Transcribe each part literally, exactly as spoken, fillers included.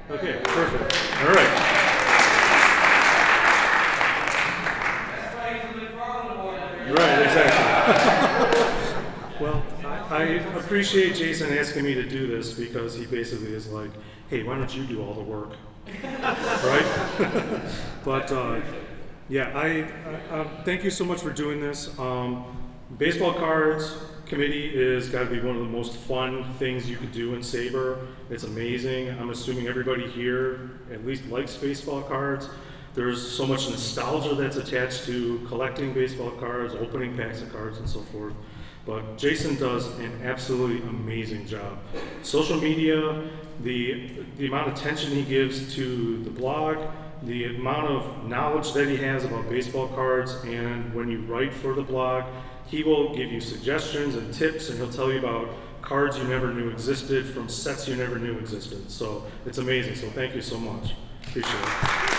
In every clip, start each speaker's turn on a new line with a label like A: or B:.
A: Okay, perfect. All right. Right, exactly. Well, I, I appreciate Jason asking me to do this because he basically is like, hey, why don't you do all the work? Right? But uh, yeah, I, I uh, thank you so much for doing this. Um, baseball cards committee is got to be one of the most fun things you could do in Sabre. It's amazing. I'm assuming everybody here at least likes baseball cards. There's so much nostalgia that's attached to collecting baseball cards, opening packs of cards, and so forth. But Jason does an absolutely amazing job. Social media, the the amount of attention he gives to the blog, the amount of knowledge that he has about baseball cards, and when you write for the blog, he will give you suggestions and tips, and he'll tell you about cards you never knew existed from sets you never knew existed. So it's amazing. So thank you so much. Appreciate it.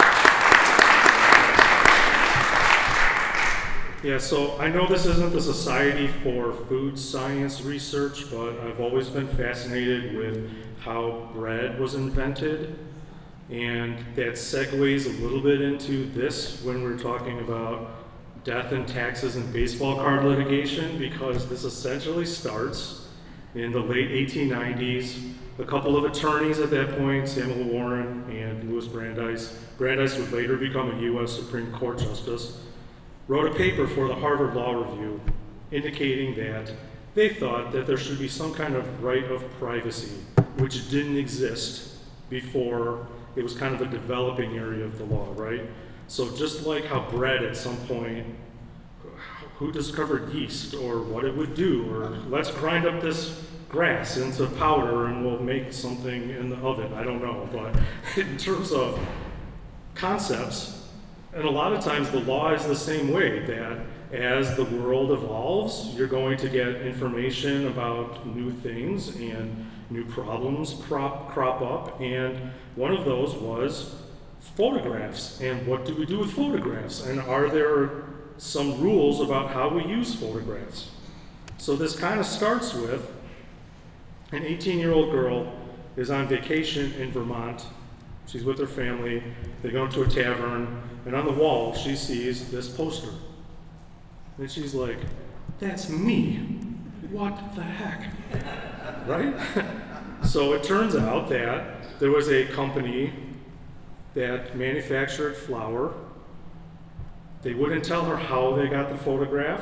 A: Yeah, so I know this isn't the Society for Food Science Research, but I've always been fascinated with how bread was invented. And that segues a little bit into this when we're talking about death and taxes and baseball card litigation, because this essentially starts in the late eighteen nineties. A couple of attorneys at that point, Samuel Warren and Louis Brandeis, Brandeis would later become a U S Supreme Court justice, wrote a paper for the Harvard Law Review indicating that they thought that there should be some kind of right of privacy, which didn't exist before. It was kind of a developing area of the law, right? So just like how bread at some point, who discovered yeast or what it would do, or let's grind up this grass into powder and we'll make something in the oven, I don't know. But in terms of concepts, and a lot of times the law is the same way, that as the world evolves, you're going to get information about new things and new problems crop, crop up, and one of those was photographs. And what do we do with photographs? And are there some rules about how we use photographs? So this kind of starts with an eighteen-year-old girl is on vacation in Vermont. She's with her family. They go into a tavern, and on the wall, she sees this poster. And she's like, that's me. What the heck? Right? So it turns out that there was a company that manufactured flour. They wouldn't tell her how they got the photograph.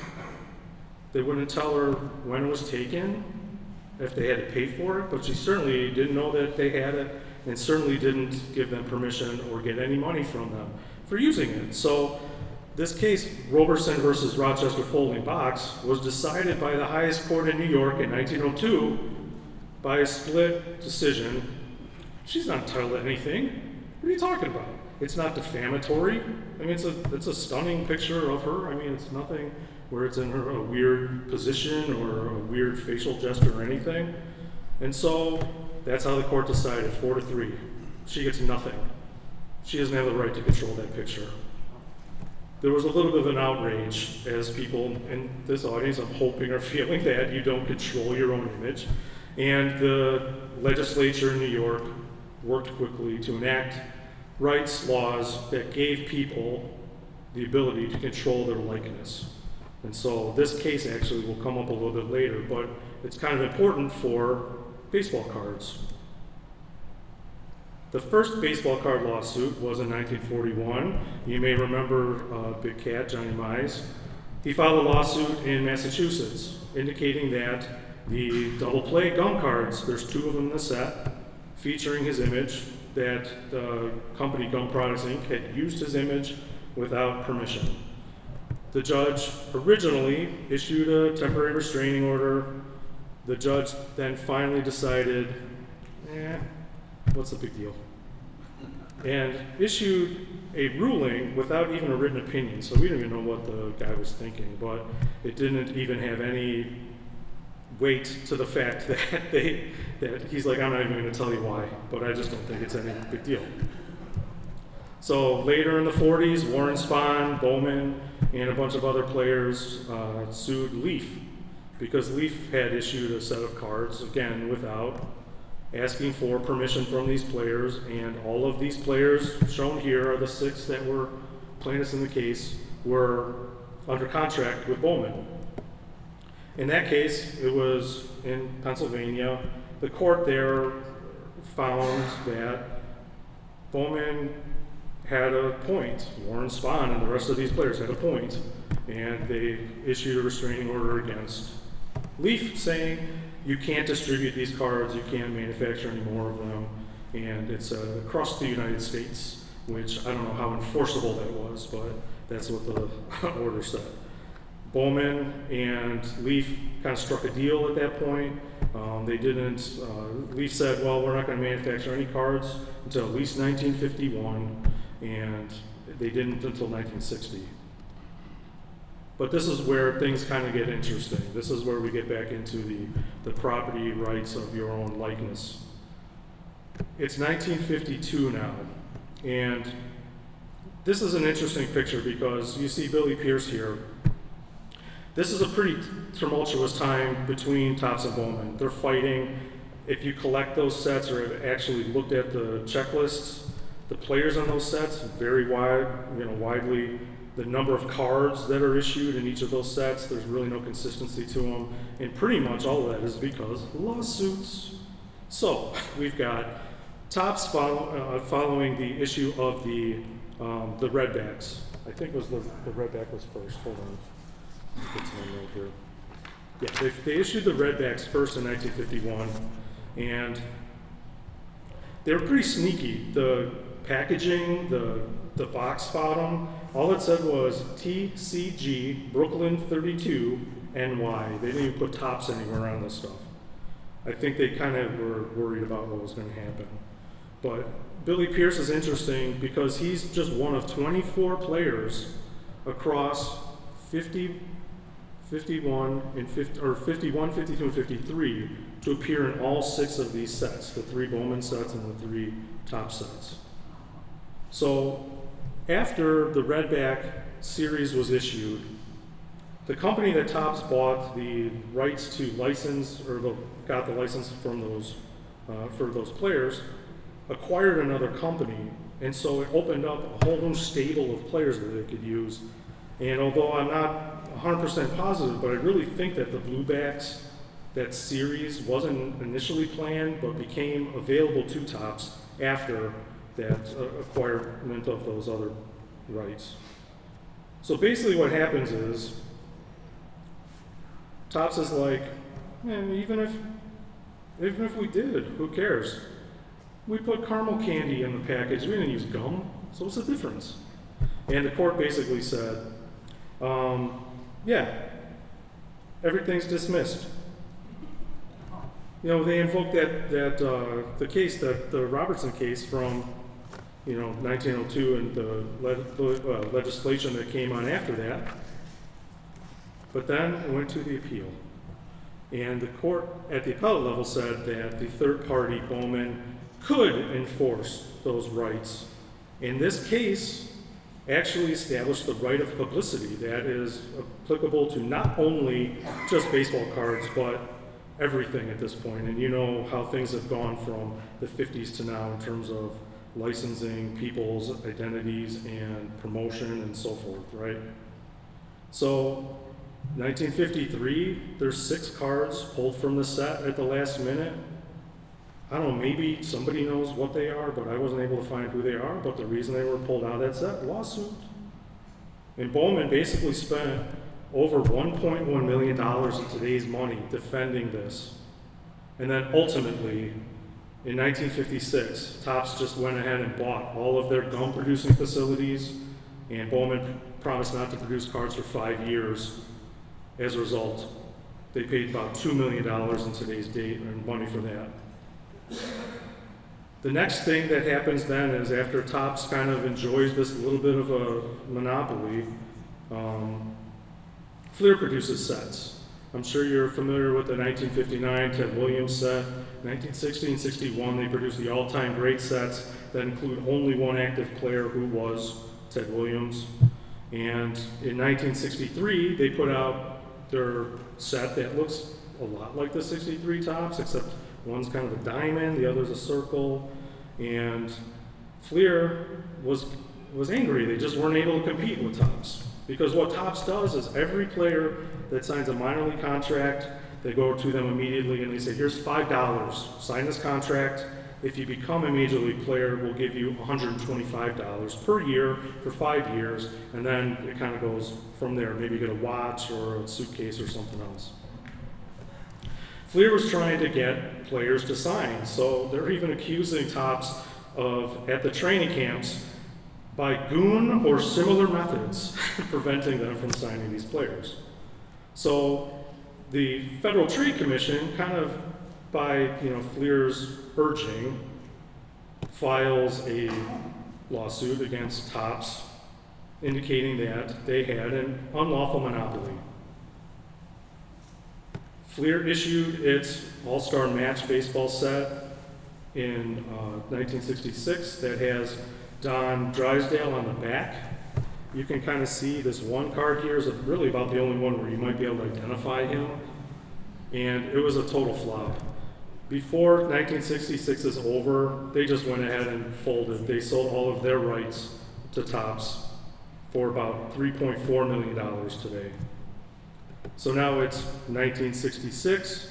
A: They wouldn't tell her when it was taken, if they had to pay for it, but she certainly didn't know that they had it, and certainly didn't give them permission or get any money from them for using it. So this case, Roberson versus Rochester Folding Box, was decided by the highest court in New York in nineteen oh two by a split decision. She's not entitled to anything. What are you talking about? It's not defamatory. I mean, it's a it's a stunning picture of her. I mean, it's nothing where it's in her a weird position or a weird facial gesture or anything. And so that's how the court decided, four to three. She gets nothing. She doesn't have the right to control that picture. There was a little bit of an outrage as people in this audience, I'm hoping, are feeling that you don't control your own image. And the legislature in New York worked quickly to enact rights laws that gave people the ability to control their likeness. And so this case actually will come up a little bit later, but it's kind of important for baseball cards. The first baseball card lawsuit was in nineteen forty-one. You may remember uh, Big Cat, Johnny Mize. He filed a lawsuit in Massachusetts indicating that the double play gum cards, there's two of them in the set, featuring his image, that the company Gum Products Incorporated had used his image without permission. The judge originally issued a temporary restraining order. The judge then finally decided, eh, what's the big deal? And issued a ruling without even a written opinion. So we don't even know what the guy was thinking, but it didn't even have any weight to the fact that they that he's like, I'm not even going to tell you why, but I just don't think it's any big deal. So later in the forties, Warren Spahn, Bowman, and a bunch of other players uh, sued Leaf because Leaf had issued a set of cards, again, without asking for permission from these players, and all of these players shown here are the six that were plaintiffs in the case, were under contract with Bowman. In that case, it was in Pennsylvania. The court there found that Bowman had a point. Warren Spahn and the rest of these players had a point, and they issued a restraining order against Leaf, saying you can't distribute these cards, you can't manufacture any more of them, and it's uh, across the United States, which I don't know how enforceable that was, but that's what the order said. Bowman and Leaf kind of struck a deal at that point. Um, they didn't, uh, Leaf said, well, we're not going to manufacture any cards until at least nineteen fifty-one, and they didn't until nineteen sixty. But this is where things kind of get interesting. This is where we get back into the, the property rights of your own likeness. It's nineteen fifty-two now, and this is an interesting picture because you see Billy Pierce here. This is a pretty tumultuous time between Topps and Bowman. They're fighting. If you collect those sets or have actually looked at the checklists, the players on those sets very wide, you know, widely. The number of cards that are issued in each of those sets, there's really no consistency to them, and pretty much all of that is because lawsuits. So we've got Topps follow, uh, following the issue of the um, the Redbacks. I think it was the, the Redback was first. Hold on. Get some note here. Yeah, they, they issued the Redbacks first in nineteen fifty-one, and they were pretty sneaky. The packaging, the the box bottom, all it said was T C G Brooklyn thirty-two N Y. They didn't even put Topps anywhere on this stuff. I think they kind of were worried about what was going to happen. But Billy Pierce is interesting because he's just one of twenty-four players across fifty, fifty-one, and fifty, or fifty-one, fifty-two, and fifty-three to appear in all six of these sets, the three Bowman sets and the three Topps sets. So after the Redback series was issued, the company that Topps bought the rights to license, or the, got the license from those, uh, for those players, acquired another company, and so it opened up a whole new stable of players that they could use. And although I'm not one hundred percent positive, but I really think that the Bluebacks, that series wasn't initially planned, but became available to Topps after that uh, acquirement of those other rights. So basically what happens is, Topps is like, man, even if, even if we did, who cares? We put caramel candy in the package, we didn't use gum, so what's the difference? And the court basically said, um, yeah, everything's dismissed. You know, they invoked that, that uh, the case, that the Robertson case from, you know, nineteen oh two and the le- uh, legislation that came on after that. But then it went to the appeal. And the court at the appellate level said that the third party, Bowman, could enforce those rights. In this case, actually established the right of publicity that is applicable to not only just baseball cards, but everything at this point. And you know how things have gone from the fifties to now in terms of licensing people's identities and promotion and so forth, right? So nineteen fifty-three, there's six cards pulled from the set at the last minute. I don't know, maybe somebody knows what they are, but I wasn't able to find who they are. But the reason they were pulled out of that set, lawsuit. And Bowman basically spent over one point one million dollars in today's money defending this. And then ultimately, in nineteen fifty-six, Topps just went ahead and bought all of their gum producing facilities, and Bowman promised not to produce cards for five years. As a result, they paid about two million dollars in today's date and money for that. The next thing that happens then is after Topps kind of enjoys this little bit of a monopoly, um, Fleer produces sets. I'm sure you're familiar with the nineteen fifty-nine Ted Williams set. nineteen sixty and sixty-one, they produced the all-time great sets that include only one active player, who was Ted Williams. And in nineteen sixty-three, they put out their set that looks a lot like the sixty-three Topps, except One's kind of a diamond, the other's a circle, and Fleer was was angry. They just weren't able to compete with Topps. Because what Topps does is every player that signs a minor league contract, they go to them immediately and they say, here's five dollars, sign this contract. If you become a major league player, we'll give you one hundred twenty-five dollars per year for five years, and then it kind of goes from there. Maybe you get a watch or a suitcase or something else. Fleer was trying to get players to sign, so they're even accusing Topps of, at the training camps, by goon or similar methods, preventing them from signing these players. So the Federal Trade Commission, kind of by you know Fleer's urging, files a lawsuit against Topps, indicating that they had an unlawful monopoly. Fleer issued its All-Star Match baseball set in uh, nineteen sixty-six that has Don Drysdale on the back. You can kind of see this one card here is really about the only one where you might be able to identify him. And it was a total flop. Before nineteen sixty-six is over, they just went ahead and folded. They sold all of their rights to Topps for about three point four million dollars today. So now it's nineteen sixty-six,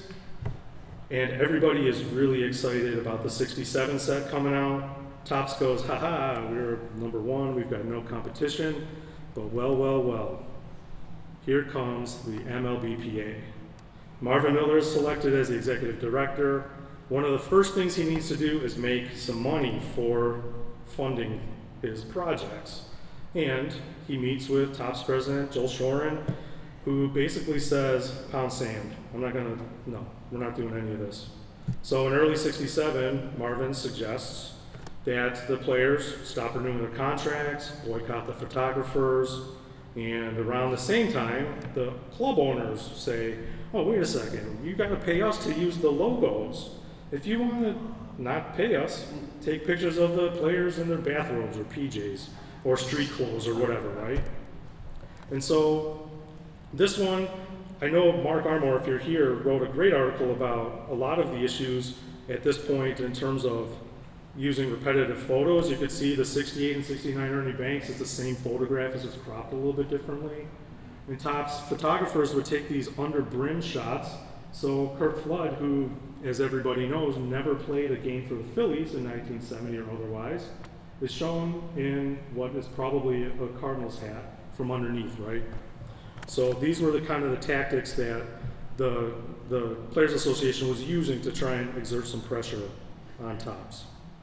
A: and everybody is really excited about the sixty-seven set coming out. Topps goes, haha, we're number one, we've got no competition, but well, well, well, here comes the M L B P A. Marvin Miller is selected as the executive director. One of the first things he needs to do is make some money for funding his projects. And he meets with Topps president Joel Shorin, who basically says, pound sand, I'm not gonna, no, we're not doing any of this. So in early sixty-seven, Marvin suggests that the players stop renewing their contracts, boycott the photographers, and around the same time, the club owners say, oh, wait a second, you gotta pay us to use the logos. If you wanna not pay us, take pictures of the players in their bathrobes or P Js or street clothes or whatever, right? And so this one, I know Mark Armour, if you're here, wrote a great article about a lot of the issues at this point in terms of using repetitive photos. You could see the sixty-eight and sixty-nine Ernie Banks, it's the same photograph, it's just cropped a little bit differently. And Topps photographers would take these under brim shots. So Curt Flood, who, as everybody knows, never played a game for the Phillies in nineteen seventy or otherwise, is shown in what is probably a Cardinals hat from underneath, right? So these were the kind of the tactics that the, the Players Association was using to try and exert some pressure on Topps.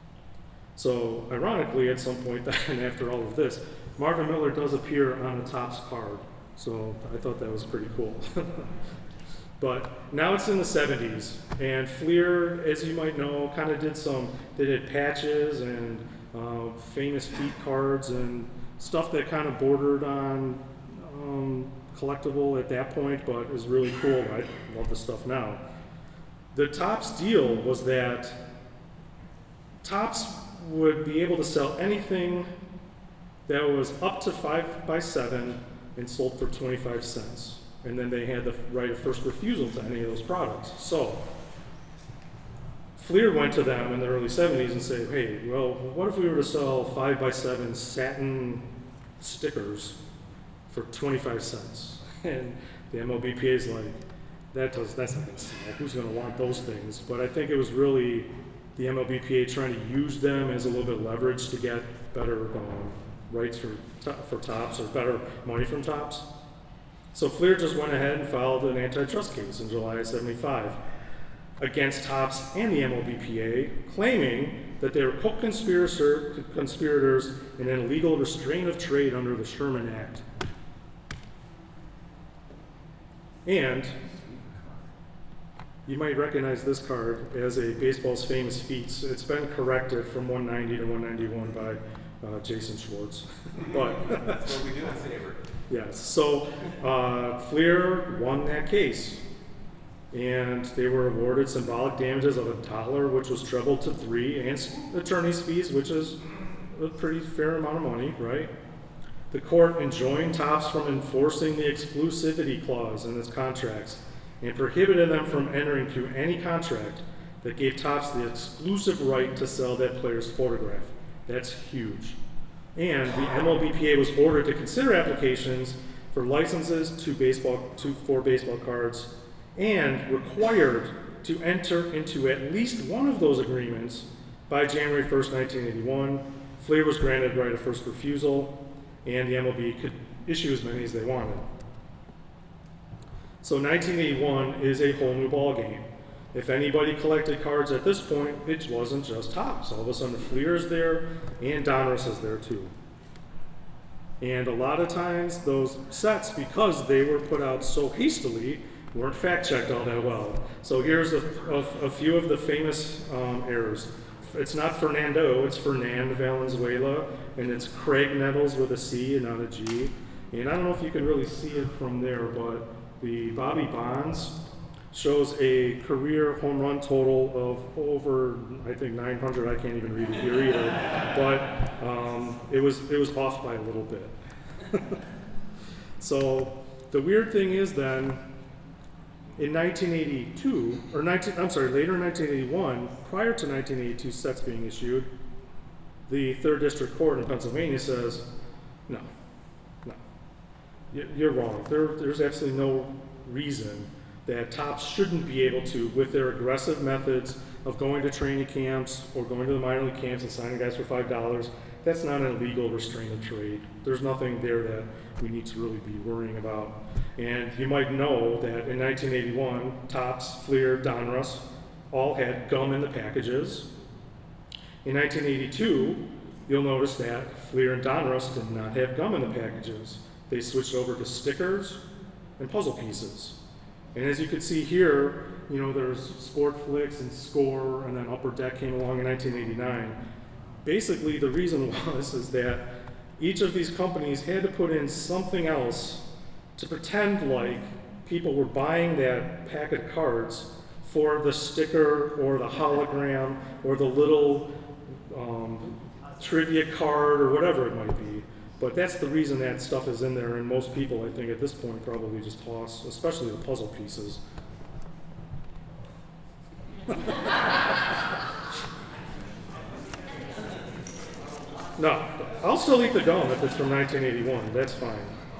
A: So ironically, at some point then, after all of this, Marvin Miller does appear on a Topps card. So I thought that was pretty cool. But now it's in the seventies, and Fleer, as you might know, kind of did some, they did patches and uh, famous feet cards and stuff that kind of bordered on um, collectible at that point, but is really cool. I love the stuff now. The Topps deal was that Topps would be able to sell anything that was up to five by seven and sold for twenty-five cents. And then they had the right of first refusal to any of those products. So Fleer went to them in the early seventies and said, hey, well, what if we were to sell five by seven satin stickers for twenty-five cents? And the M L B P A is like, that does, that's not gonna sell. Who's gonna want those things? But I think it was really the M L B P A trying to use them as a little bit of leverage to get better um, rights for, for Topps, or better money from Topps. So Fleer just went ahead and filed an antitrust case in July of seventy-five against Topps and the M L B P A, claiming that they were co-conspirator, conspirators in an illegal restraint of trade under the Sherman Act. And you might recognize this card as a baseball's famous feats. It's been corrected from one ninety to one ninety-one by uh, Jason Schwartz. But
B: that's what we do in favor.
A: Yes, so uh, Fleer won that case, and they were awarded symbolic damages of a dollar, which was trebled to three, and attorney's fees, which is a pretty fair amount of money, right? The court enjoined Topps from enforcing the exclusivity clause in its contracts and prohibited them from entering into any contract that gave Topps the exclusive right to sell that player's photograph. That's huge. And the M L B P A was ordered to consider applications for licenses to baseball to for baseball cards, and required to enter into at least one of those agreements by January first, nineteen eighty-one. Fleer was granted right of first refusal, and the M L B could issue as many as they wanted. So nineteen eighty-one is a whole new ballgame. If anybody collected cards at this point, it wasn't just Topps. All of a sudden, Fleer is there, and Donruss is there too. And a lot of times, those sets, because they were put out so hastily, weren't fact-checked all that well. So here's a, a, a few of the famous um, errors. It's not Fernando, it's Fernand Valenzuela, and it's Craig Nettles with a C and not a G. And I don't know if you can really see it from there, but the Bobby Bonds shows a career home run total of over, I think, nine hundred. I can't even read it here either. But um, it was it was off by a little bit. So the weird thing is then, in nineteen eighty-two, or nineteen, I'm sorry, later in nineteen eighty-one, prior to nineteen eighty-two sets being issued, the Third District Court in Pennsylvania says, no, no, you're wrong. There, there's absolutely no reason that Topps shouldn't be able to, with their aggressive methods of going to training camps or going to the minor league camps and signing guys for five dollars, that's not an illegal restraint of trade. There's nothing there that we need to really be worrying about. And you might know that in nineteen eighty-one, Topps, Fleer, Donruss all had gum in the packages. In nineteen eighty-two, you'll notice that Fleer and Donruss did not have gum in the packages. They switched over to stickers and puzzle pieces. And as you can see here, you know, there's Sportflix and Score, and then Upper Deck came along in nineteen eighty-nine. Basically, the reason was is that each of these companies had to put in something else to pretend like people were buying that pack of cards for the sticker or the hologram or the little um, trivia card or whatever it might be. But that's the reason that stuff is in there, and most people, I think, at this point probably just toss, especially the puzzle pieces. No, I'll still eat the gum if it's from nineteen eighty-one. That's fine.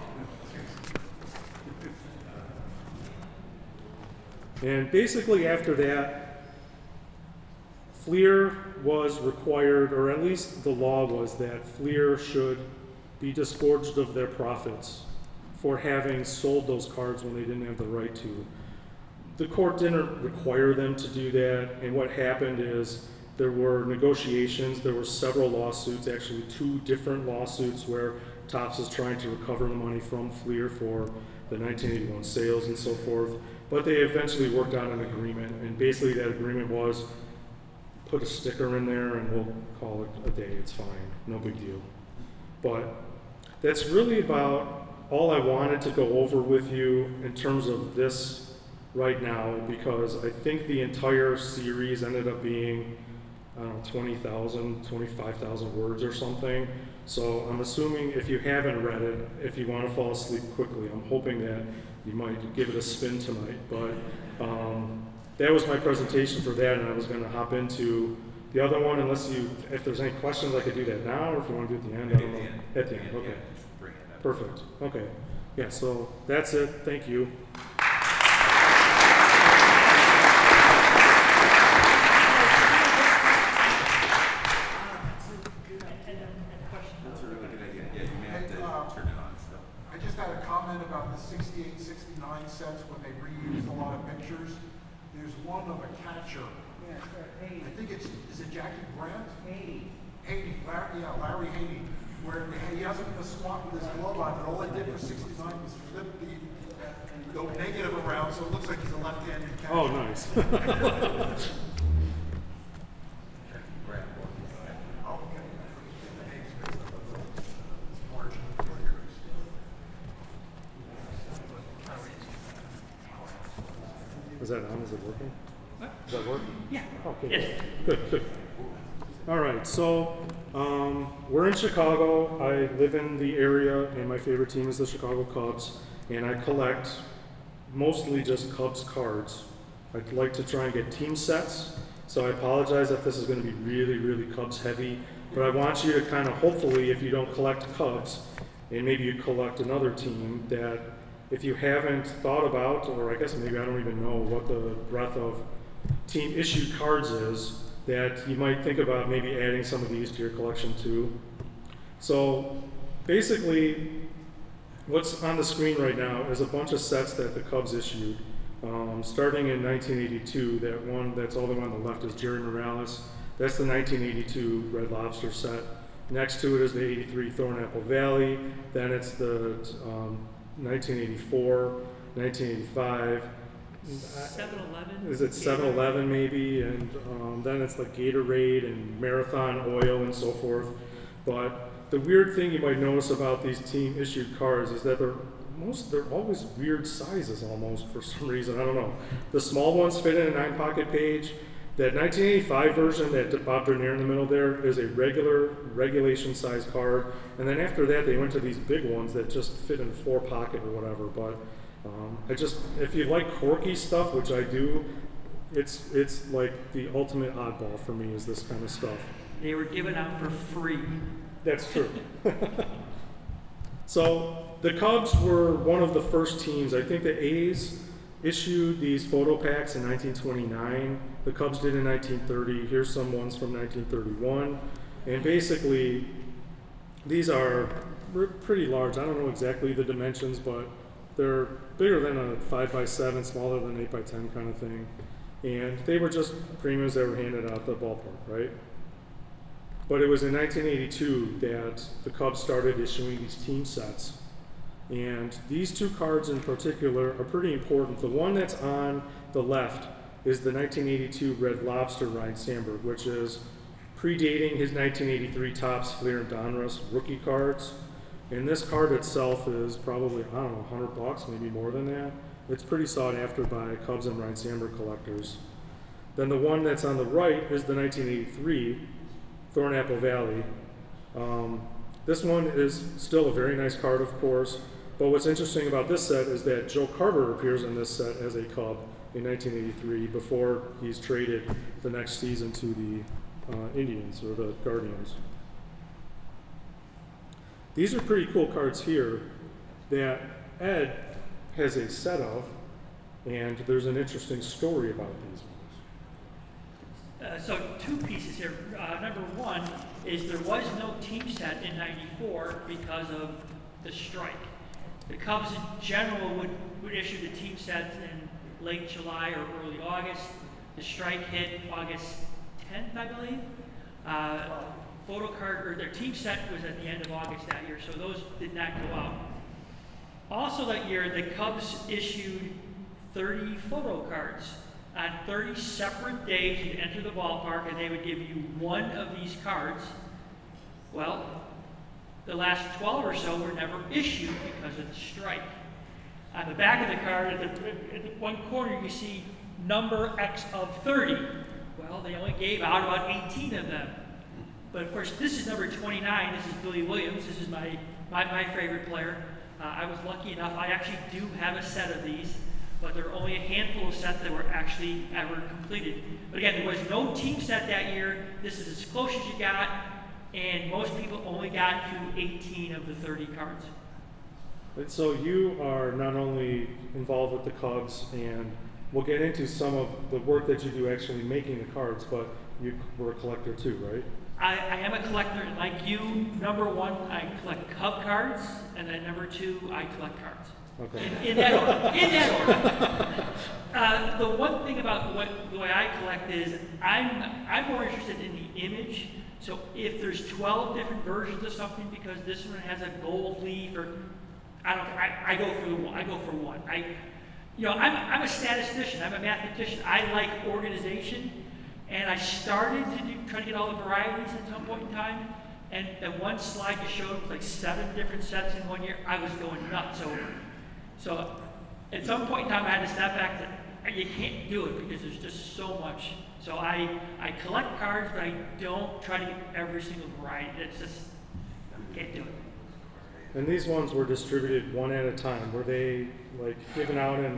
A: And basically after that, Fleer was required, or at least the law was that Fleer should be disgorged of their profits for having sold those cards when they didn't have the right to. The court didn't require them to do that, and what happened is there were negotiations, there were several lawsuits, actually two different lawsuits where Topps is trying to recover the money from Fleer for the nineteen eighty-one sales and so forth, but they eventually worked out an agreement, and basically that agreement was put a sticker in there and we'll call it a day, it's fine, no big deal. But that's really about all I wanted to go over with you in terms of this right now, because I think the entire series ended up being, I don't know, twenty thousand, twenty-five thousand words or something. So I'm assuming if you haven't read it, if you want to fall asleep quickly, I'm hoping that you might give it a spin tonight. But um, that was my presentation for that, and I was going to hop into the other one, unless you, if there's any questions, I could do that now, or if you want to do it at the end, I don't know. At the end, okay. Perfect, okay. Yeah, so that's it, thank you.
B: sixty-eight, sixty-nine sets when they reused a lot of pictures. There's one of a catcher.
C: Yeah, sure. Haiti.
B: I think it's, is it Jackie Brandt?
C: Haiti.
B: Haiti, Larry, yeah, Larry Haiti, where he hasn't been a squat with his glove on, but all they did for sixty-nine was flip the, go negative around, so it looks like he's a left-handed catcher.
A: Oh, nice. Is that on? Is it working?
C: What?
A: Is that working?
C: Yeah.
A: Okay.
C: Yes.
A: Good, good. All right, so um, we're in Chicago. I live in the area, and my favorite team is the Chicago Cubs, and I collect mostly just Cubs cards. I'd like to try and get team sets, So I apologize if this is going to be really, really Cubs heavy, but I want you to kind of, hopefully, if you don't collect Cubs, and maybe you collect another team, that if you haven't thought about, or I guess maybe I don't even know what the breadth of team issued cards is, that you might think about maybe adding some of these to your collection too. So basically, what's on the screen right now is a bunch of sets that the Cubs issued. Um, starting in nineteen eighty-two, that one that's all the way on the left is Jerry Morales. That's the nineteen eighty-two Red Lobster set. Next to it is the eighty-three Thornapple Valley. Then it's the um, nineteen eighty-four, nineteen eighty-five.
C: seven eleven?
A: Is it seven eleven maybe? And um, then it's like Gatorade and Marathon Oil and so forth. But the weird thing you might notice about these team issued cards is that they're most they're always weird sizes almost for some reason. I don't know. The small ones fit in a nine pocket page. That nineteen eighty-five version that Bob Dernier in the middle there is a regular regulation size card. And then after that they went to these big ones that just fit in four pocket or whatever. But um, I just if you like quirky stuff, which I do, it's it's like the ultimate oddball for me is this kind of stuff.
C: They were given out for free.
A: That's true. So the Cubs were one of the first teams. I think the A's issued these photo packs in nineteen twenty-nine. The Cubs did in nineteen thirty. Here's some ones from nineteen thirty-one. And basically, these are pretty large. I don't know exactly the dimensions, but they're bigger than a five by seven, smaller than eight by ten kind of thing. And they were just premiums that were handed out at the ballpark, right? But it was in nineteen eighty-two that the Cubs started issuing these team sets. And these two cards in particular are pretty important. The one that's on the left is the nineteen eighty-two Red Lobster Ryne Sandberg, which is predating his nineteen eighty-three Topps Fleer and Donruss rookie cards. And this card itself is probably, I don't know, one hundred bucks, maybe more than that. It's pretty sought after by Cubs and Ryne Sandberg collectors. Then the one that's on the right is the nineteen eighty-three Thornapple Valley. Um, this one is still a very nice card, of course, but what's interesting about this set is that Joe Carter appears in this set as a Cub in nineteen eighty-three before he's traded the next season to the uh, Indians or the Guardians. These are pretty cool cards here that Ed has a set of, and there's an interesting story about these ones.
C: Uh, so two pieces here. Uh, number one is there was no team set in ninety-four because of the strike. The Cubs in general would, would issue the team sets in late July or early August. The strike hit August tenth, I believe. Uh, photo card, or their team set was at the end of August that year, so those did not go out. Also that year, the Cubs issued thirty photo cards. On thirty separate days, you'd enter the ballpark and they would give you one of these cards. Well, the last twelve or so were never issued because of the strike. On the back of the card, at the, at the one corner, you see number X of thirty. Well, they only gave out about eighteen of them. But of course, this is number twenty-nine. This is Billy Williams. This is my, my, my favorite player. Uh, I was lucky enough, I actually do have a set of these, but there are only a handful of sets that were actually ever completed. But again, there was no team set that year. This is as close as you got, and most people only got to eighteen of the thirty cards.
A: And so you are not only involved with the Cubs, and we'll get into some of the work that you do actually making the cards, but you were a collector too, right?
C: I, I am a collector, and like you, number one, I collect Cub cards, and then number two, I collect cards.
A: Okay.
C: In, in that order. In that order. Uh, the one thing about what, the way I collect is I'm I'm more interested in the image. So if there's twelve different versions of something, because this one has a gold leaf, or I don't, I, I go for the one. I go for one. I, you know, I'm I'm a statistician. I'm a mathematician. I like organization, and I started to do, try to get all the varieties at some point in time. And the one slide you showed like seven different sets in one year. I was going nuts over it. So at some point in time, I had to step back to, you can't do it because there's just so much. So I, I collect cards, but I don't try to get every single variety. It's just, I can't do it.
A: And these ones were distributed one at a time. Were they like given out in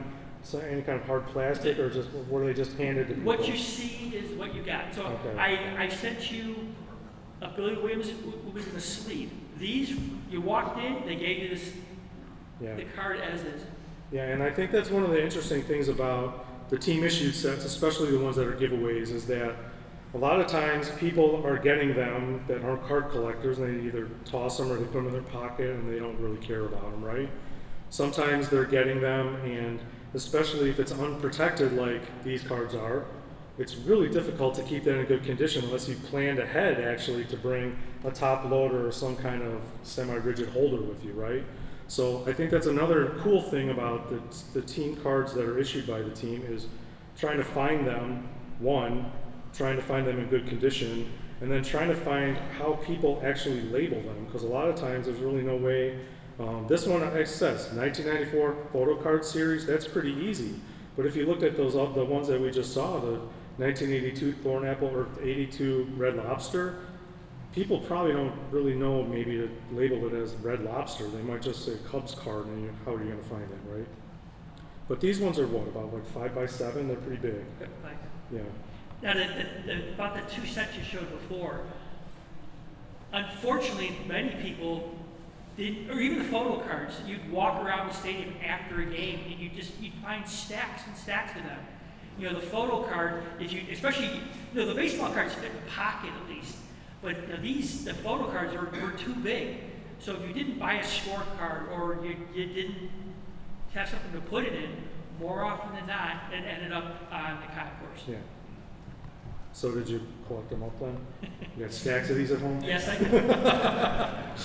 A: so any kind of hard plastic, or just were they just handed to people?
C: What you see is what you got. So
A: Okay.
C: I, I sent you a Billy Williams who was in the sleeve. These, you walked in, they gave you this,
A: Yeah.
C: the card as is.
A: Yeah, and I think that's one of the interesting things about the team issued sets, especially the ones that are giveaways, is that a lot of times people are getting them that aren't card collectors, and they either toss them or they put them in their pocket and they don't really care about them, right? Sometimes they're getting them, and especially if it's unprotected like these cards are, it's really difficult to keep that in good condition unless you've planned ahead actually to bring a top loader or some kind of semi-rigid holder with you, right? So I think that's another cool thing about the, the team cards that are issued by the team is trying to find them, one, trying to find them in good condition, and then trying to find how people actually label them, because a lot of times there's really no way. Um, this one, it says nineteen ninety-four photo card series, that's pretty easy. But if you looked at those, the ones that we just saw, the nineteen eighty-two Thornapple or eighty-two Red Lobster, people probably don't really know maybe to label it as Red Lobster. They might just say Cubs card, and you, how are you going to find it, right? But these ones are what, about like five by seven? They're pretty big.
C: Like,
A: Yeah.
C: now, the, the, the, about the two sets you showed before, unfortunately, many people did, or even the photo cards, you'd walk around the stadium after a game and you just, you'd find stacks and stacks of them. You know, the photo card, if you, especially, you know, the baseball cards fit in a pocket at least, but you know, these, the photo cards are, were too big. So if you didn't buy a scorecard or you, you didn't have something to put it in, more often than not, it ended up on the concourse.
A: Yeah. So did you collect them up then? You got stacks of these at home?
C: Yes, I did.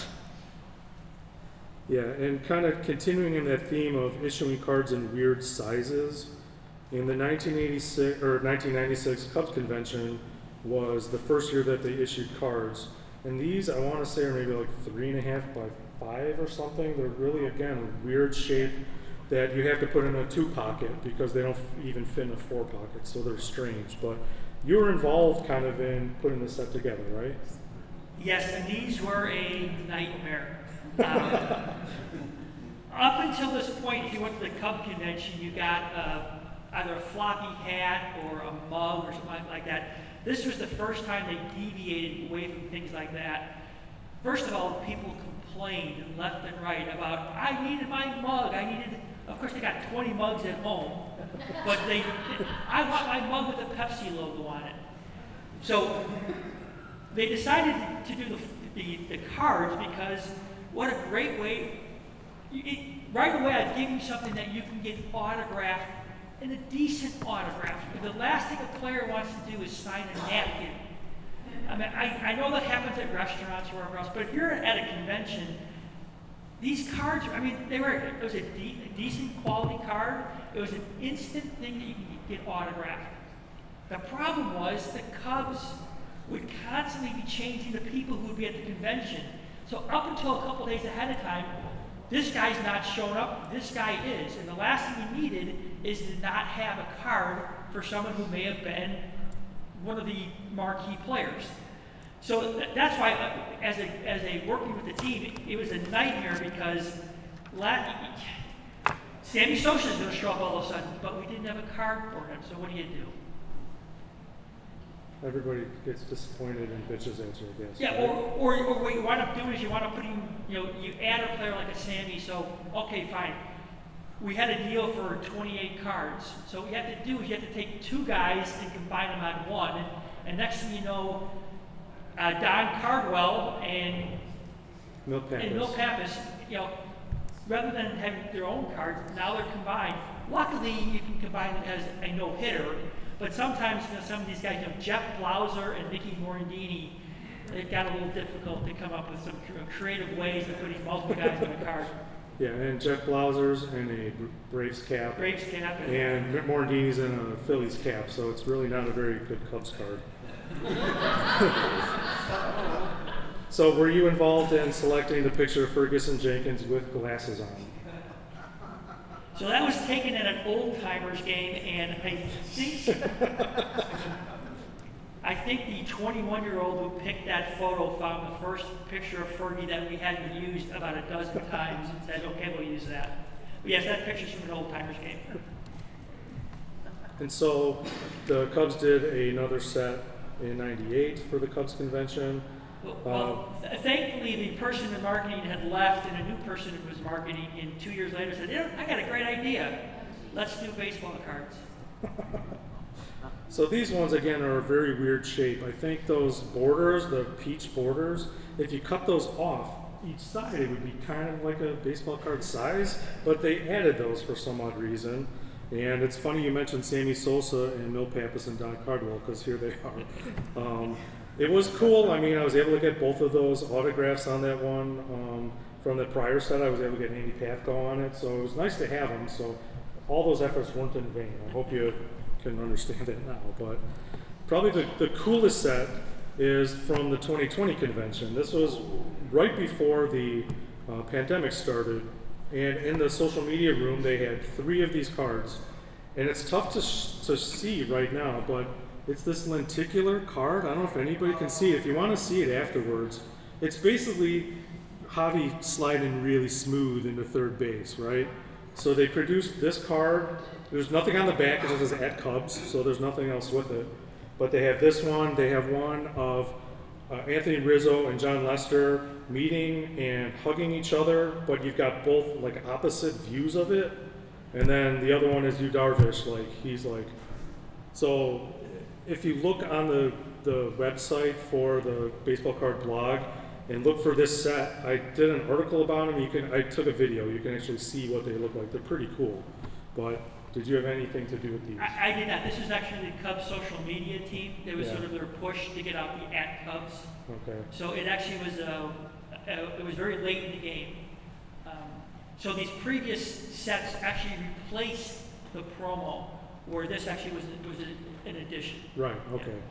A: Yeah, and kind of continuing in that theme of issuing cards in weird sizes, in the nineteen eighty-six or nineteen ninety-six Cubs convention was the first year that they issued cards, and these I want to say are maybe like three and a half by five or something. They're really again a weird shape that you have to put in a two pocket because they don't even fit in a four pocket, so they're strange. But you were involved kind of in putting this set together, right?
C: Yes, and these were a nightmare. Um, up until this point, if you went to the Cub convention, you got uh, either a floppy hat or a mug or something like that. This was the first time they deviated away from things like that. First of all, people complained left and right about, I needed my mug, I needed, of course they got twenty mugs at home, but they, I want my mug with a Pepsi logo on it. So they decided to do the, the, the cards because what a great way, it, right away I'd give you something that you can get autographed, and a decent autograph. The last thing a player wants to do is sign a napkin. I mean, I, I know that happens at restaurants or wherever else, but if you're at a convention, these cards, I mean, they were, it was a, de a decent quality card. It was an instant thing that you can get autographed. The problem was the Cubs would constantly be changing the people who would be at the convention. So up until a couple days ahead of time, this guy's not showing up, this guy is. And the last thing you needed is to not have a card for someone who may have been one of the marquee players. So th that's why, uh, as a, as a working with the team, it, it was a nightmare because la Sammy Sosa is going to show up all of a sudden, but we didn't have a card for him, so what do you do?
A: Everybody gets disappointed and bitches at you, I guess.
C: Yeah,
A: right?
C: or, or, or what you wind up doing is you wind up putting, you know, you add a player like a Sammy, so, okay, fine. We had a deal for twenty-eight cards. So what you have to do is you have to take two guys and combine them on one, and, and next thing you know, uh, Don Cardwell and,
A: Milt Pappas.
C: and Milt Pappas, you know, rather than having their own cards, now they're combined. Luckily, you can combine it as a no-hitter, but sometimes, you know, some of these guys, you know, Jeff Blauser and Mickey Morandini, it got a little difficult to come up with some creative ways of putting multiple guys on a card.
A: Yeah, and Jeff Blauser's in a Braves cap.
C: Braves cap. And,
A: And Mick Morandini's in a Phillies cap, so it's really not a very good Cubs card. So were you involved in selecting the picture of Ferguson Jenkins with glasses on?
C: So that was taken at an old timers game, and I think I think the twenty-one-year-old who picked that photo found the first picture of Fergie that we hadn't used about a dozen times and said, "Okay, we'll use that." But yes, that picture's from an old timers game.
A: And so the Cubs did another set in ninety-eight for the Cubs convention.
C: Well, well th- thankfully, the person in marketing had left, and a new person who was marketing, and two years later said, "Yeah, I got a great idea. Let's do baseball cards."
A: So these ones, again, are a very weird shape. I think those borders, the peach borders, if you cut those off each side, it would be kind of like a baseball card size, but they added those for some odd reason. And it's funny you mentioned Sammy Sosa and Mil Pappas and Don Cardwell, because here they are. Um, it was cool. I mean, I was able to get both of those autographs on that one. Um, from the prior set, I was able to get Andy Pafko on it, so it was nice to have them. So all those efforts weren't in vain. I hope you can understand it now. But probably the, the coolest set is from the twenty twenty convention. This was right before the uh, pandemic started. And in the social media room, they had three of these cards. And it's tough to, sh- to see right now, but it's this lenticular card. I don't know if anybody can see it. If you want to see it afterwards, it's basically Javi sliding really smooth into third base, right? So they produced this card. There's nothing on the back. It just says at Cubs, so there's nothing else with it. But they have this one. They have one of uh, Anthony Rizzo and John Lester meeting and hugging each other, but you've got both like opposite views of it. And then the other one is Yu Darvish, like he's like, so if you look on the, the website for the baseball card blog and look for this set, I did an article about them. You can, I took a video. You can actually see what they look like. They're pretty cool. But did you have anything to do with these?
C: I, I did not. This was actually the Cubs social media team. It was
A: Yeah.
C: sort of their push to get out the at Cubs.
A: Okay.
C: So it actually was, uh, uh, it was very late in the game. Um, so these previous sets actually replaced the promo, where this actually was, was a, an addition.
A: Right, okay.
C: Yeah.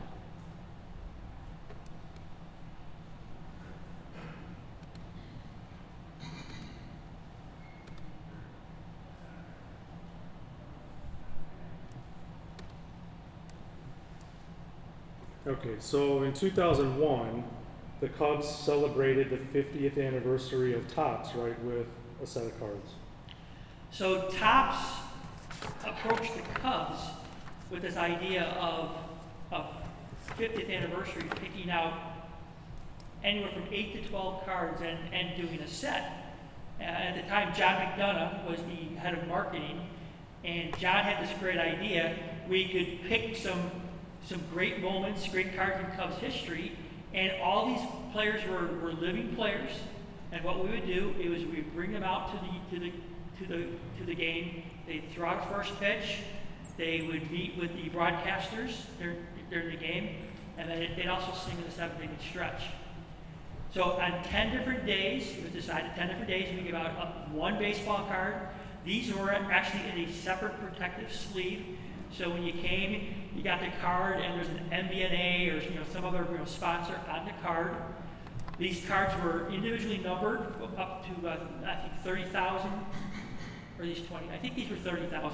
A: Okay, so in two thousand one, the Cubs celebrated the fiftieth anniversary of Topps, right, with a set of cards.
C: So Topps approached the Cubs with this idea of, of fiftieth anniversary, picking out anywhere from eight to twelve cards and, and doing a set. Uh, at the time, John McDonough was the head of marketing, and John had this great idea. We could pick some some great moments, great cards in Cubs history, and all these players were, were living players. And what we would do is we would bring them out to the to the to the to the game. They'd throw out a first pitch. They would meet with the broadcasters during, during the game, and then they'd also sing in the seventh inning stretch. So on ten different days, it was decided ten different days, we give out up one baseball card. These were actually in a separate protective sleeve. So when you came, you got the card, and there's an M B N A or you know some other you know, sponsor on the card. These cards were individually numbered up to uh, I think thirty thousand, or at least twenty. I think these were thirty thousand.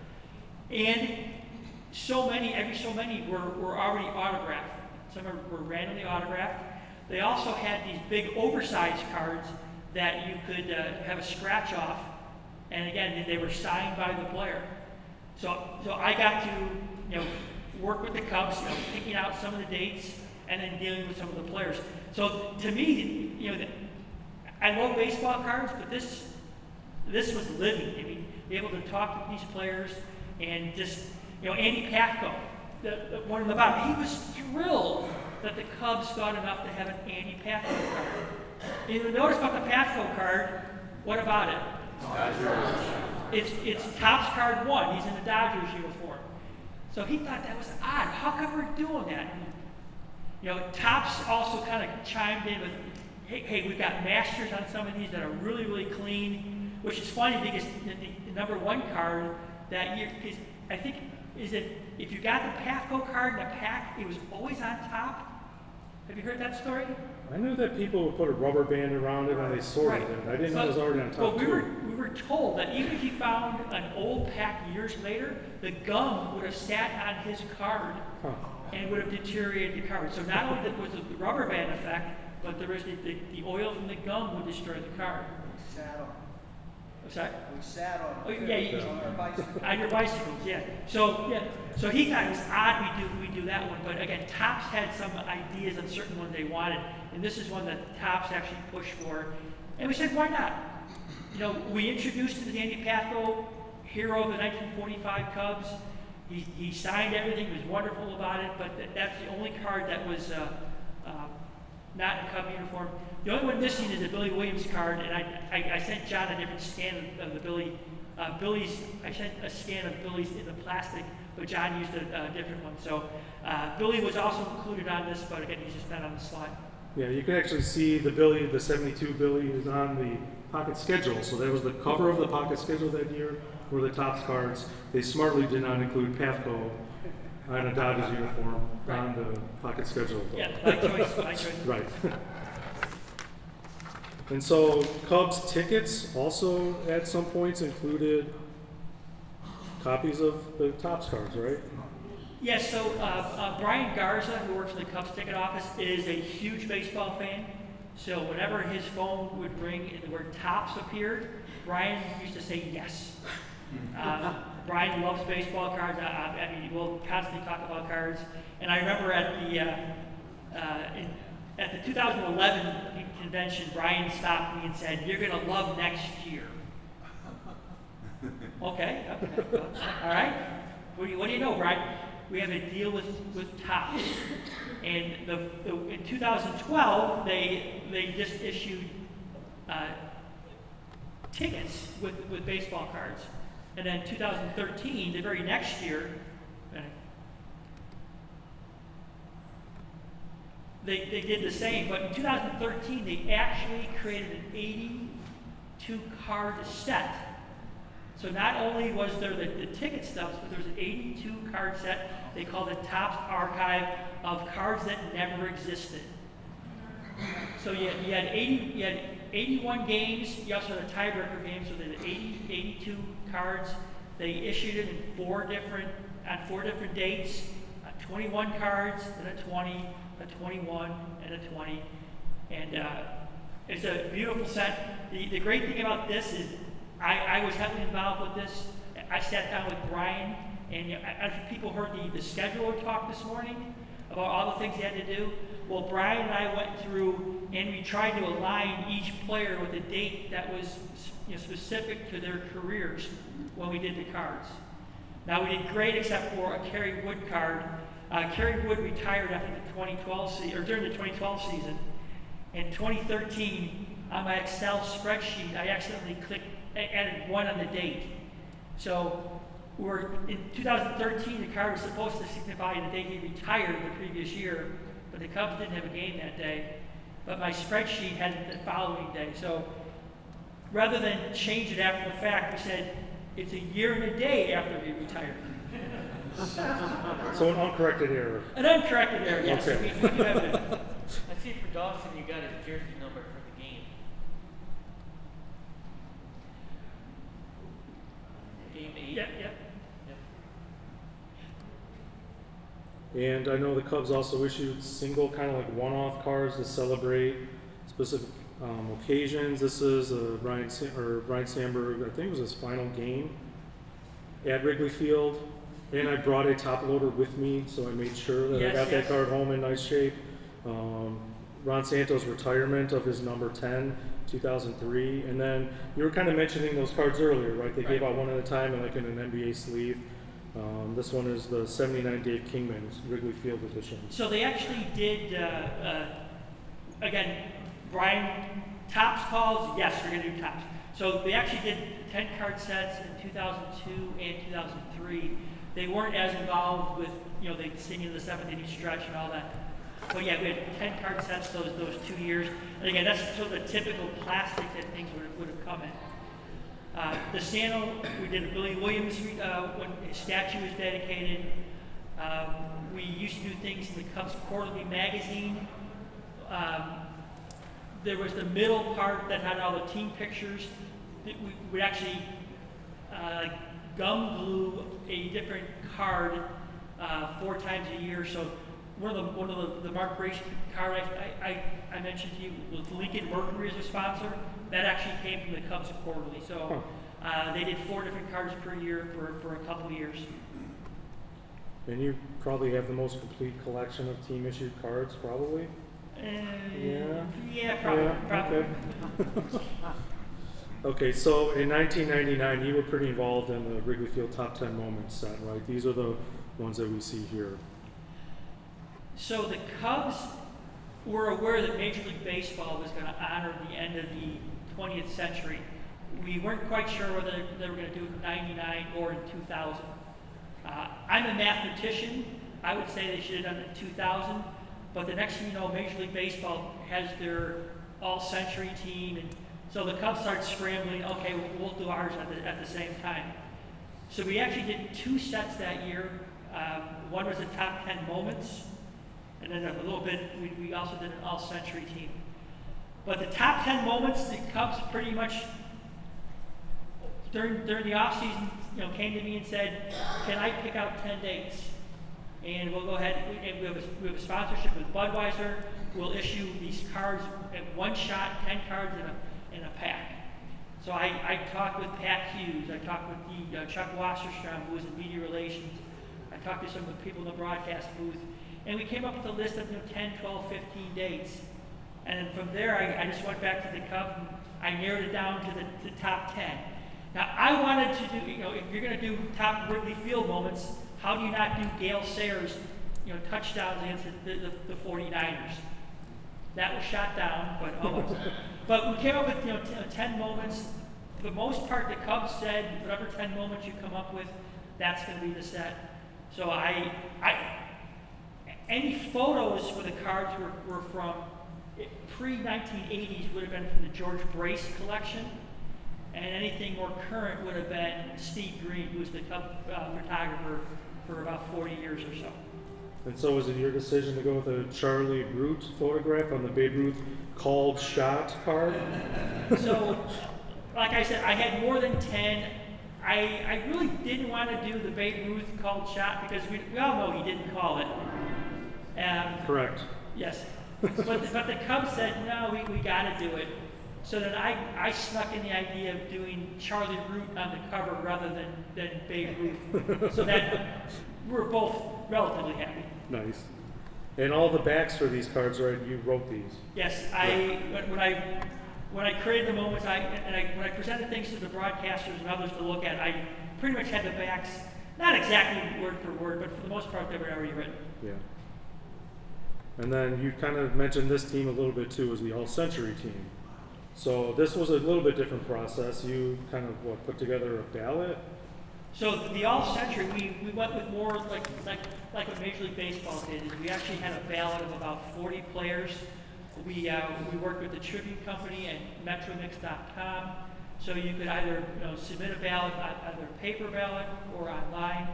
C: And so many, every so many were, were already autographed. Some are, were randomly autographed. They also had these big oversized cards that you could uh, have a scratch off, and again, they were signed by the player. So, so I got to, you know, work with the Cubs, you know, picking out some of the dates and then dealing with some of the players. So to me, you know, the, I love baseball cards, but this, this was living. I mean, be able to talk with these players and just, you know, Andy Pafko, the, the one in the bottom, he was thrilled that the Cubs thought enough to have an Andy Pafko card. And you notice about the Pafko card, what about it? Dodgers. It's, it's Topps card one. He's in the Dodgers uniform. So he thought that was odd. How come we're doing that? You know, Topps also kind of chimed in with, hey, hey, we've got masters on some of these that are really, really clean, which is funny because the, the, the number one card that year, because I think, is that if you got the Pafko card in a pack, it was always on top. Have you heard that story?
A: I knew that people would put a rubber band around it when they sorted
C: Right.
A: it. I didn't
C: So-
A: know it was already on top
C: Well, we
A: too.
C: were, we were told that even if you found an old pack years later, the gum would have sat on his card
A: Huh.
C: and would have deteriorated the card. So not only was it the rubber band effect, but there was the, the, the oil from the gum would destroy the card. I'm sorry?
D: We sat on
C: Oh,
D: it.
C: yeah, you-
D: On our bicycle.
C: On your bicycles, yeah. So, yeah, so he thought it was odd we do, we do that one, but again, Topps had some ideas on certain ones they wanted, and this is one that Topps actually pushed for. And we said, why not? You know, we introduced him to Andy Pafko, hero of the nineteen forty-five Cubs. He, he signed everything, was wonderful about it, but that, that's the only card that was uh, uh, not in Cub uniform. The only one missing is the Billy Williams card, and I, I, I sent John a different scan of, of the Billy. Uh, Billy's, I sent a scan of Billy's in the plastic, but John used a, a different one. So uh, Billy was also included on this, but again, he's just not on the slide.
A: Yeah, you can actually see the Billy, the seventy-two Billy is on the pocket schedule. So that was the cover of the pocket schedule that year were the Topps cards. They smartly did not include Pafko on a Dodgers uniform
C: Right.
A: on the pocket schedule.
C: Yeah, my choice, my choice.
A: Right. And so Cubs tickets also at some points included copies of the Topps cards, right?
C: Yes, so uh, uh, Brian Garza, who works in the Cubs ticket office, is a huge baseball fan. So whenever his phone would ring and the word Topps appeared, Brian used to say yes. Uh, Brian loves baseball cards. I, I I mean, we'll constantly talk about cards. And I remember at the uh, uh, in, at the two thousand eleven convention, Brian stopped me and said, "You're going to love next year." Okay, okay. Well, all right. What do, you, what do you know, Brian? We have a deal with, with Topps. And the, the, in two thousand twelve, they, they just issued uh, tickets with, with baseball cards. And then two thousand thirteen, the very next year, uh, they, they did the same. But in two thousand thirteen, they actually created an eighty-two card set. So not only was there the, the ticket stubs, but there was an eighty-two card set. They called it Topps Archive of cards that never existed. So you had, you had eighty, you had eighty-one games. You also had a tiebreaker game. So they had eighty, eighty-two cards. They issued it in four different on four different dates. Uh, twenty-one cards, and a twenty, a twenty-one, and a twenty. And uh, it's a beautiful set. The, the great thing about this is I, I was heavily involved with this. I sat down with Brian, and you know, after people heard the, the scheduler talk this morning about all the things he had to do, well, Brian and I went through and we tried to align each player with a date that was you know, specific to their careers when we did the cards. Now, we did great except for a Kerry Wood card. Uh, Kerry Wood retired after the twenty twelve season, or during the twenty twelve season. In twenty thirteen, on my Excel spreadsheet, I accidentally clicked added one on the date. So we're in two thousand thirteen, the card was supposed to signify the day he retired the previous year, but the Cubs didn't have a game that day. But my spreadsheet had it the following day. So rather than change it after the fact, we said it's a year and a day after he retired.
A: So an uncorrected error.
C: An uncorrected error, yes.
A: Okay.
C: We, we do have it.
E: I see for Dawson you got his jersey number for the game. Game eight.
C: Yeah, yeah.
A: And I know the Cubs also issued single kind of like one-off cards to celebrate specific um, occasions. This is uh, Brian Sa- or Brian Sandberg. I think it was his final game at Wrigley Field, and I brought a top loader with me, so I made sure that
C: Yes,
A: I got
C: yes.
A: that card home in nice shape. Um, Ron Santos' retirement of his number ten, two thousand three, and then you were kind of mentioning those cards earlier, right? They gave
C: Right.
A: out one at a time and like in an N B A sleeve. Um, this one is the seventy-nine Dave Kingman Wrigley Field edition.
C: So they actually did, uh, uh, again, Brian, Topps calls, yes, we're going to do Topps. So they actually did ten card sets in two thousand two and two thousand three. They weren't as involved with, you know, the singing the seventh inning stretch and all that. But yeah, we had ten card sets those those two years. And again, that's sort of the typical plastic that things would have, would have come in. Uh, the Sano, we did a Billy Williams uh, when his statue was dedicated. Um, we used to do things in the Cubs Quarterly magazine. Um, there was the middle part that had all the team pictures. That we would actually uh, gum glue a different card uh, four times a year. So one of the one of the, the Mark Grace card I, I, I mentioned to you was Lincoln Mercury as a sponsor. That actually came from the Cubs Quarterly. So Uh, they did four different cards per year for, for a couple of years.
A: And you probably have the most complete collection of team issued cards, probably?
C: Uh,
A: Yeah.
C: Yeah, probably.
A: Yeah,
C: probably.
A: okay. Okay, so in nineteen ninety-nine, you were pretty involved in the Wrigley Field Top ten Moments set, right? These are the ones that we see here.
C: So the Cubs were aware that Major League Baseball was going to honor the end of the twentieth century. We weren't quite sure whether they were going to do it in ninety-nine or in two thousand. Uh, I'm a mathematician. I would say they should have done it in two thousand. But the next thing you know, Major League Baseball has their all-century team, and so the Cubs start scrambling. Okay, we'll, we'll do ours at the, at the same time. So we actually did two sets that year. Um, one was the top ten moments, and then a little bit, we, we also did an all-century team. But the top ten moments, the Cubs pretty much, during, during the offseason, you know, came to me and said, can I pick out ten dates? And we'll go ahead, and we have a, we have a sponsorship with Budweiser. We'll issue these cards at one shot, ten cards in a, in a pack. So I, I talked with Pat Hughes, I talked with the, uh, Chuck Wasserstrom, who was in media relations. I talked to some of the people in the broadcast booth. And we came up with a list of you know, ten, twelve, fifteen dates. And then from there, I, I just went back to the Cubs and I narrowed it down to the, the top ten. Now, I wanted to do, you know, if you're going to do top Wrigley Field moments, how do you not do Gale Sayers, you know, touchdowns against the, the, the forty-niners? That was shot down, but almost. But we came up with, you know, t- ten moments. For the most part, the Cubs said, whatever ten moments you come up with, that's going to be the set. So I, I, any photos for the cards were, were from pre nineteen eighties would have been from the George Brace collection, and anything more current would have been Steve Green, who was the Cub uh, photographer for about forty years or so.
A: And so was it your decision to go with a Charlie Root photograph on the Babe Ruth called shot card?
C: So, like I said, I had more than ten. I, I really didn't want to do the Babe Ruth called shot because we, we all know he didn't call it. Um,
A: Correct.
C: Yes. But, the, but the Cubs said, no, we, we got to do it. So then I, I snuck in the idea of doing Charlie Root on the cover rather than, than Babe Ruth. So that we're both relatively happy.
A: Nice. And all the backs for these cards, right? You wrote these.
C: Yes, I when, when I when I created the moments, I and I, when I presented things to the broadcasters and others to look at, I pretty much had the backs, not exactly word for word, but for the most part, they were already written.
A: Yeah. And then you kind of mentioned this team a little bit too, as the all-century team. So this was a little bit different process. You kind of what put together a ballot.
C: So the all-century, we, we went with more like like like what Major League Baseball did. Is we actually had a ballot of about forty players. We uh, we worked with the Tribune Company and Metromix dot com, so you could either you know submit a ballot, either paper ballot or online.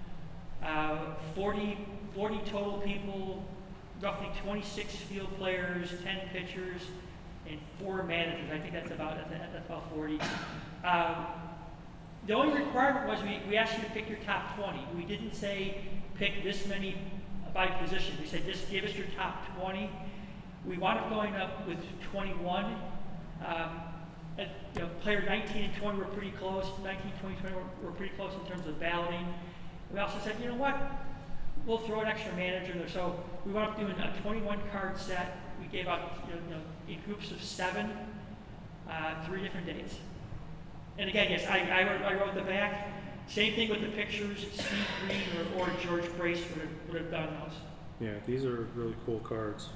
C: Uh, forty, forty total people, roughly twenty-six field players, ten pitchers, and four managers. I think that's about that's about forty. Um, The only requirement was we, we asked you to pick your top twenty. We didn't say pick this many by position. We said just give us your top twenty. We wound up going up with twenty-one. Um, and, you know, player nineteen and twenty were pretty close. nineteen, twenty, twenty were, were pretty close in terms of balloting. We also said, you know what? We'll throw an extra manager there. So we wound up doing a twenty-one card set. We gave out you know, you know in groups of seven, uh, three different dates. And again, yes, I, I, wrote, I wrote the back. Same thing with the pictures. Steve Green or, or George Brace would have, would have done those.
A: Yeah, these are really cool cards.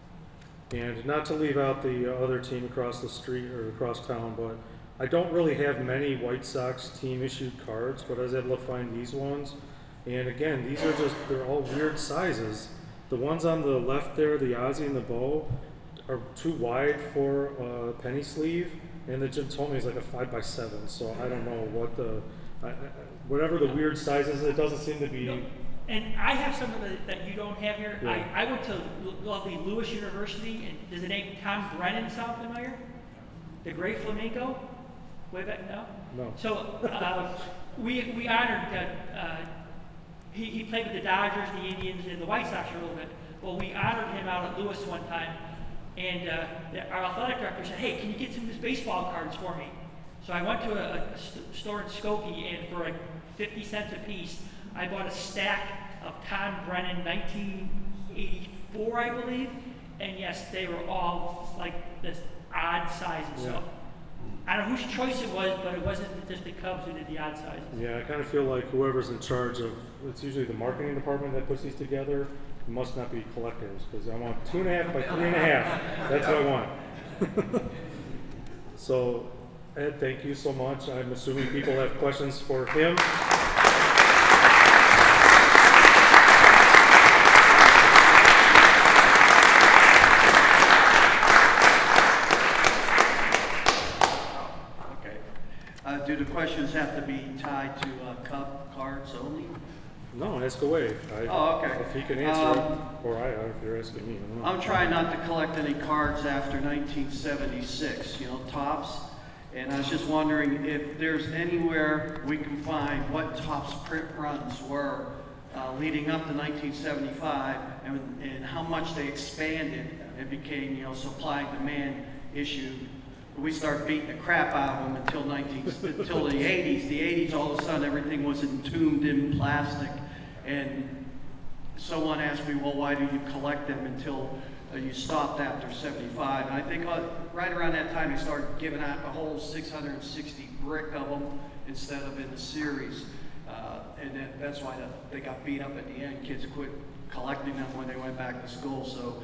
A: And not to leave out the other team across the street or across town, but I don't really have many White Sox team issued cards, but I was able to find these ones. And again, these are just, they're all weird sizes. The ones on the left there, the Ozzie and the Bo, are too wide for a penny sleeve. And the gym told me it's like a five by seven, so I don't know what the, I, I, whatever the weird size is, it doesn't seem to be.
C: No. And I have something that, that you don't have here.
A: Yeah.
C: I, I went to lovely Lewis University, and does the name Tom Brennan sound familiar? The Gray Flamingo? Way back now?
A: No.
C: So uh, we we honored that. Uh, he, he played with the Dodgers, the Indians, and the White Sox for a little bit. Well, we honored him out at Lewis one time. And uh, the, our athletic director said, hey, can you get some of his baseball cards for me? So I went to a, a st- store in Skokie, and for like fifty cents a piece, I bought a stack of Tom Brennan nineteen eighty-four, I believe. And yes, they were all like this odd sizes.
A: Yeah.
C: So I don't know whose choice it was, but it wasn't just the Cubs who did the odd sizes.
A: Yeah, I kind of feel like whoever's in charge of, it's usually the marketing department that puts these together, must not be collectors, because I want two and a half by three and a half. That's what I want. So, Ed, thank you so much. I'm assuming people have questions for him.
D: Okay. Uh, do the questions have to be tied to uh, Cub cards only?
A: No, ask away. I,
D: Oh, okay.
A: If he can answer,
D: Um,
A: it, or I, if you're asking me. I don't know.
D: I'm trying not to collect any cards after nineteen seventy-six, you know, tops. And I was just wondering if there's anywhere we can find what Topps print runs were uh, leading up to nineteen seventy-five, and, and how much they expanded and became, you know, supply and demand issue. We started beating the crap out of them until nineteen until the eighties. The eighties, all of a sudden, everything was entombed in plastic. And someone asked me, well, why do you collect them until uh, you stopped after seventy-five? And I think uh, right around that time, they started giving out a whole six hundred sixty brick of them instead of in the series. Uh, and that, that's why the, they got beat up at the end. Kids quit collecting them when they went back to school. So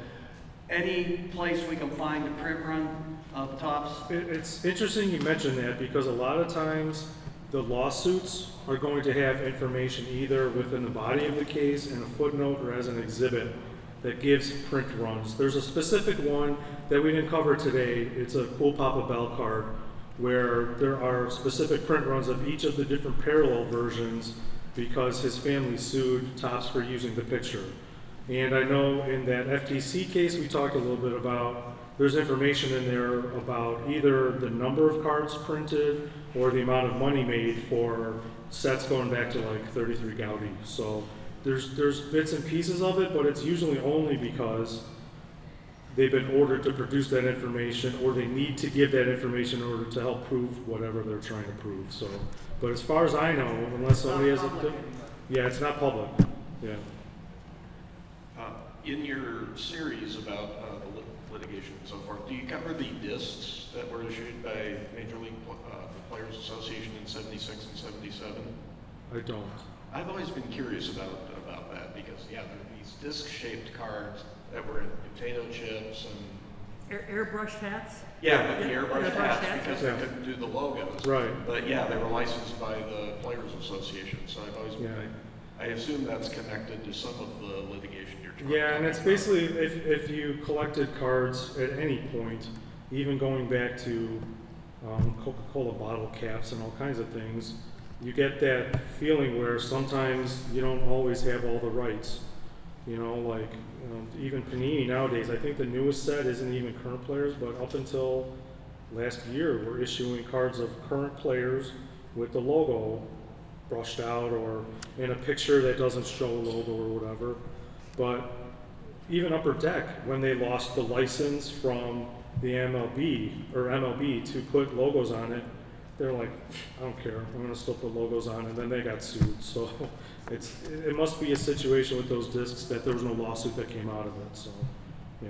D: any place we can find a print run of Topps?
A: It, it's interesting you mentioned that, because a lot of times the lawsuits are going to have information either within the body of the case in a footnote or as an exhibit that gives print runs. There's a specific one that we didn't cover today. It's a Cool Papa Bell card where there are specific print runs of each of the different parallel versions because his family sued Topps for using the picture. And I know in that F T C case we talked a little bit about, there's information in there about either the number of cards printed or the amount of money made for sets going back to like thirty-three Gaudi. So there's there's bits and pieces of it, but it's usually only because they've been ordered to produce that information, or they need to give that information in order to help prove whatever they're trying to prove. So, but as far as I know, unless somebody has a, yeah, it's not public. Yeah.
F: Uh, In your series about uh, the lit- litigation and so forth, do you cover the discs that were issued by Major League uh, Players Association in seventy-six and seventy-seven?
A: I don't.
F: I've always been curious about about that because, yeah, there are these disc-shaped cards that were in potato chips and...
C: Air, airbrushed hats?
F: Yeah, with the
C: Yeah,
F: airbrush
C: airbrush
F: hats
C: hats.
F: because
A: Yeah.
F: they couldn't do the logos.
A: Right.
F: But yeah, they were licensed by the Players Association, so I've always been...
A: Yeah.
F: I assume that's connected to some of the litigation you're talking about.
A: Yeah, and it's basically if, if you collected cards at any point, even going back to um, Coca-Cola bottle caps and all kinds of things, you get that feeling where sometimes you don't always have all the rights. You know, like you know, even Panini nowadays, I think the newest set isn't even current players, but up until last year, we're issuing cards of current players with the logo brushed out or in a picture that doesn't show a logo or whatever. But even Upper Deck, when they lost the license from the M L B or M L B to put logos on it, they're like, I don't care, I'm gonna still put logos on it, and then they got sued. So it's it must be a situation with those discs that there was no lawsuit that came out of it. So yeah.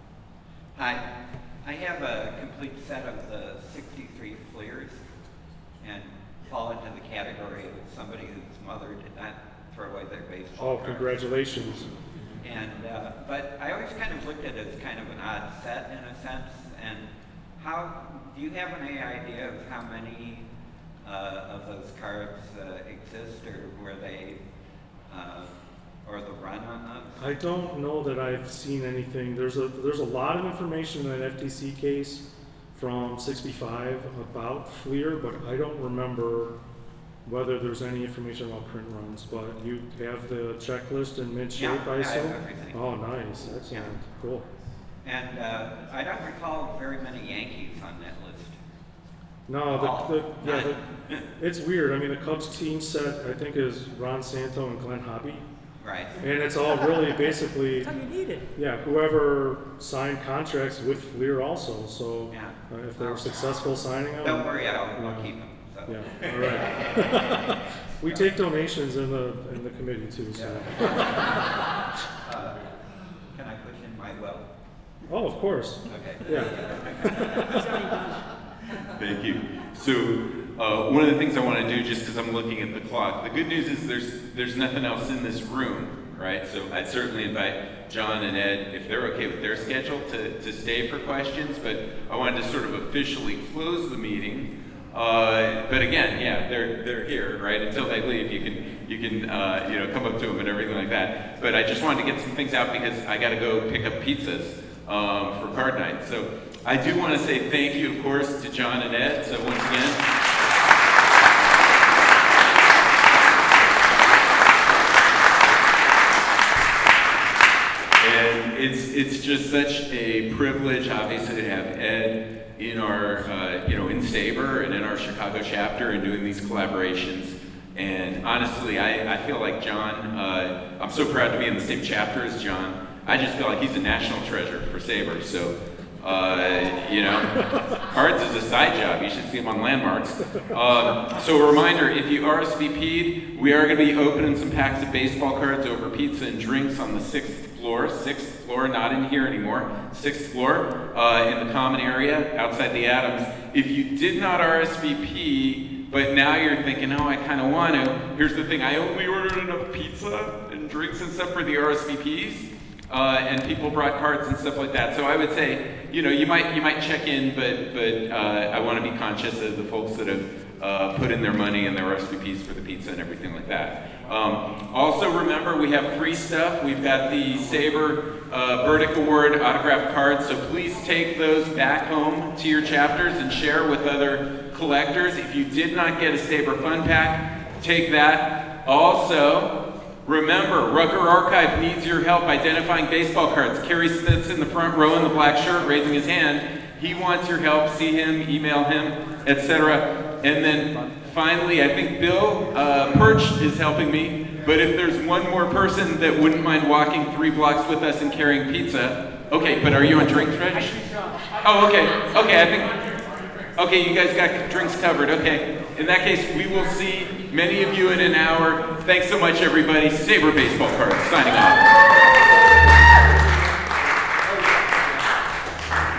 G: Hi, I have a complete set of the sixty-three Fleers and fall into the category of somebody whose mother did not throw away their baseball
A: Oh,
G: cards.
A: congratulations.
G: And, uh, but I always kind of looked at it as kind of an odd set in a sense. And how, do you have any idea of how many uh, of those cards uh, exist, or were they, uh, or the run on those?
A: I don't know that I've seen anything. There's a there's a lot of information in that F T C case from sixty-five about Fleer, but I don't remember whether there's any information about print runs. But you have the checklist in mint shape,
G: Yeah,
A: I
G: I have
A: assume?
G: everything.
A: Oh, nice. Excellent.
G: Yeah.
A: Cool.
G: And uh, I don't recall very many Yankees on that list.
A: No,
G: Oh,
A: the, the yeah,
G: none.
A: the, it's weird. I mean, the Cubs team set I think is Ron Santo and Glenn Hobby.
G: Right.
A: And it's all really basically,
C: That's all you needed.
A: yeah, whoever signed contracts with FLIR also, so
G: Yeah.
A: uh, if they're successful signing them.
G: Don't worry, I'll, I'll
A: Yeah.
G: keep them. So.
A: Yeah, all right. We take donations in the, in the committee too, so.
G: Uh, can I push in my well?
A: Oh, of course,
G: Okay.
A: yeah.
H: Thank you. So, uh, one of the things I want to do, just because I'm looking at the clock, the good news is there's there's nothing else in this room, right? So I'd certainly invite John and Ed, if they're okay with their schedule, to, to stay for questions, but I wanted to sort of officially close the meeting. Uh, but again, yeah, they're they're here, right? Until they leave, you can you can uh, you know come up to them and everything like that. But I just wanted to get some things out because I got to go pick up pizzas um, for card night. So I do want to say thank you, of course, to John and Ed. So once again. And it's it's just such a privilege, obviously, to have Ed in our, uh, you know, in Sabre and in our Chicago chapter and doing these collaborations. And honestly, I, I feel like John, uh, I'm so proud to be in the same chapter as John. I just feel like he's a national treasure for Sabre. So, uh, you know, cards is a side job. You should see him on Landmarks. Um, so a reminder, if you R S V P'd, we are going to be opening some packs of baseball cards over pizza and drinks on the sixth floor, sixth floor, not in here anymore, sixth floor, uh, in the common area outside the Adams. If you did not R S V P, but now you're thinking, oh, I kind of want to, here's the thing, I only ordered enough pizza and drinks and stuff for the R S V Ps, uh, and people brought cards and stuff like that. So I would say, you know, you might you might check in, but but uh, I want to be conscious of the folks that have uh, put in their money and their R S V Ps for the pizza and everything like that. Um, also remember, we have free stuff. We've got the Sabre uh, Burdick Award autographed cards, so please take those back home to your chapters and share with other collectors. If you did not get a Sabre Fun Pack, take that. Also, remember, Rucker Archive needs your help identifying baseball cards. Kerry Smith's in the front row in the black shirt raising his hand. He wants your help. See him, email him, et cetera. And then finally, I think Bill uh, Perch is helping me, but if there's one more person that wouldn't mind walking three blocks with us and carrying pizza, okay, but are you on drinks, Reg? Oh, okay, okay, I think, okay, you guys got drinks covered, okay. In that case, we will see many of you in an hour. Thanks so much, everybody. Sabre Baseball Cards, signing off.